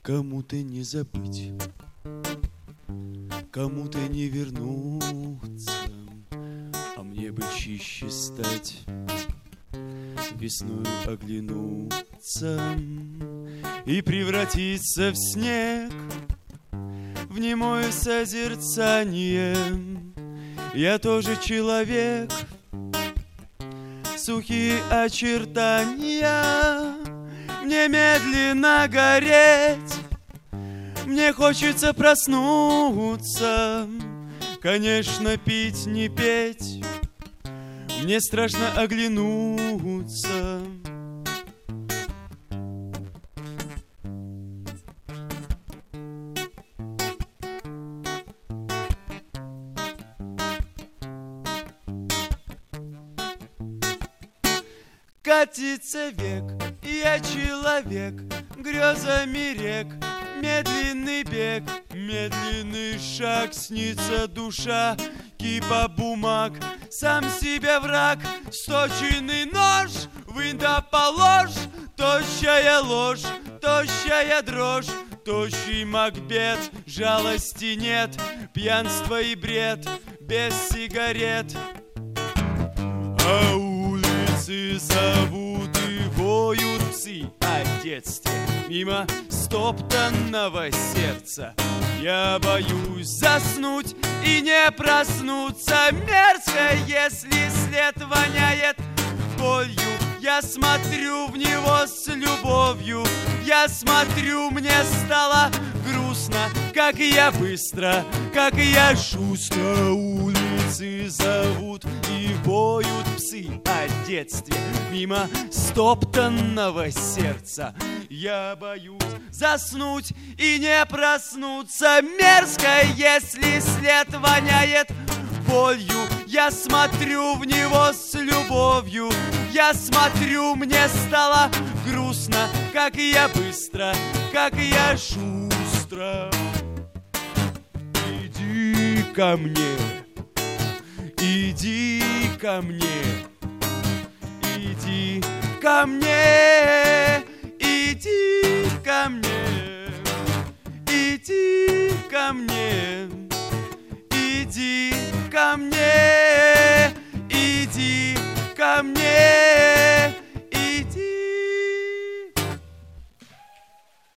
Кому-то не забыть, кому-то не вернуться, а мне бы чище стать, весною оглянуться и превратиться в снег, в немое созерцание. Я тоже человек, сухие очертания, мне медленно гореть, мне хочется проснуться, конечно, пить, не петь, мне страшно оглянуться. Катится век, я человек, грезами рек, медленный бег, медленный шаг, снится душа, кипа бумаг, сам себе враг, сточенный нож, вынь да положь, тощая ложь, тощая дрожь, тощий Макбет, жалости нет, пьянство и бред, без сигарет. А улицы зовут и воют псы о детстве мимо стоптанного сердца. Я боюсь заснуть и не проснуться. Мерзко, если след воняет болью. Я смотрю в него с любовью. Я смотрю, мне стало грустно. Как я быстро, как я шустро. Улицы зовут и воют псы о детстве мимо стоптанного сердца. Я боюсь заснуть и не проснуться. Мерзко, если след воняет болью. Я смотрю в него с любовью. Я смотрю, мне стало грустно. Как я быстро, как я шустро. Иди ко мне, иди ко мне, иди ко мне, иди ко мне, иди ко мне, иди